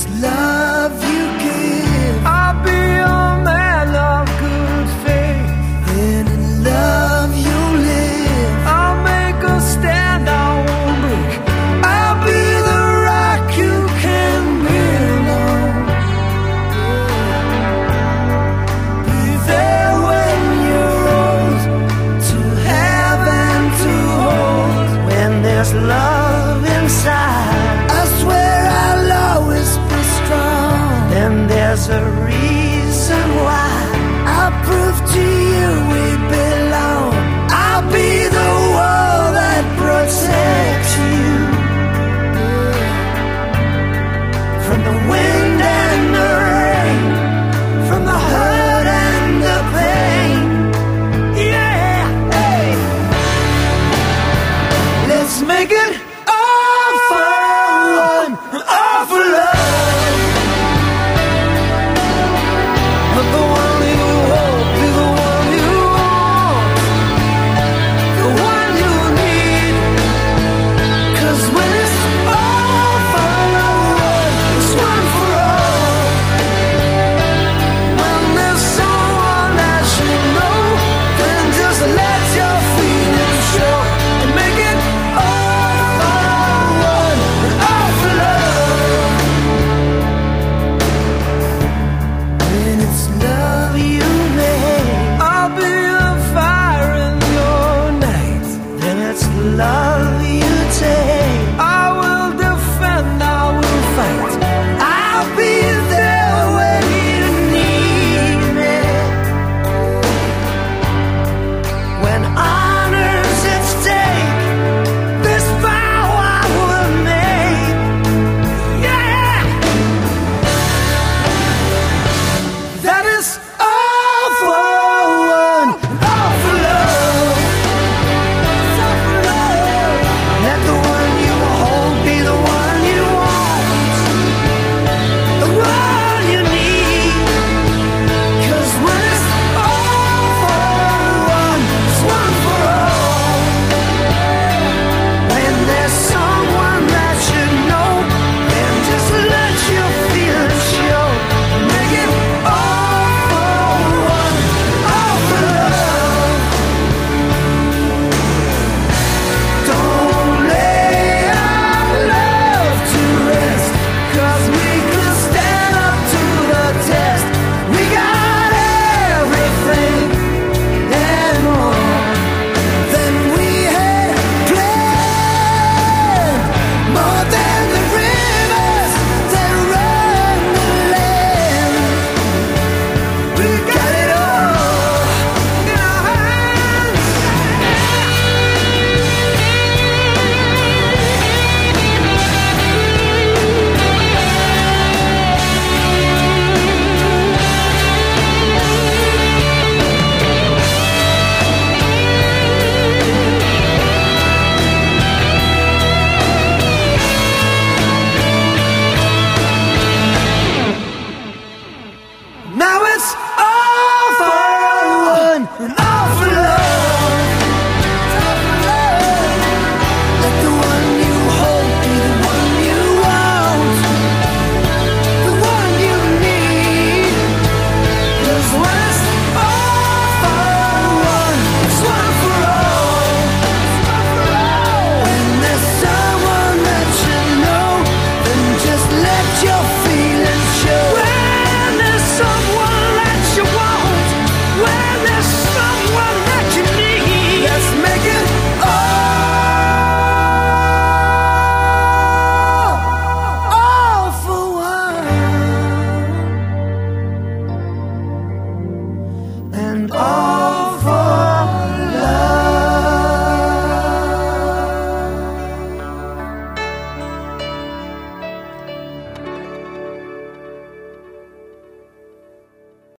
it's love you give, I'll be a man of good faith. then in love you live. I'll make a stand, I won't break. I'll be the rock you can build on. Be there when you're old, to have and to hold. When there's love inside, I swear I'll always be strong. then there's a reason why. I'll prove to you we belong. I'll be the wall that protects you from the wind and the rain, from the hurt and the pain. Yeah, hey. Let's make it all for one, all for love. But the one you hope be the one you want, the one you need. 'Cause when it's all for one, it's one for all. When there's someone that you know, then just let your feelings show and make it all for one and all for love. When it's love you make, I'll be a fire in your night, then it's love you take.